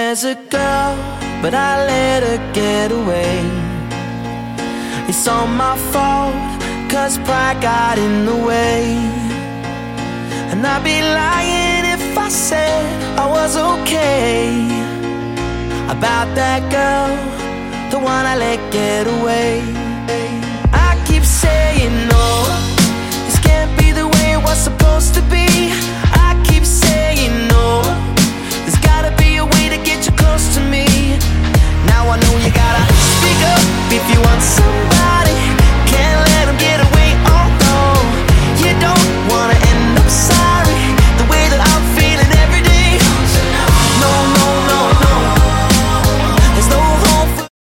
There's a girl, but I let her get away. It's all my fault, cause pride got in the way. And I'd be lying if I said I was okay about that girl, the one I let get away. I keep saying no,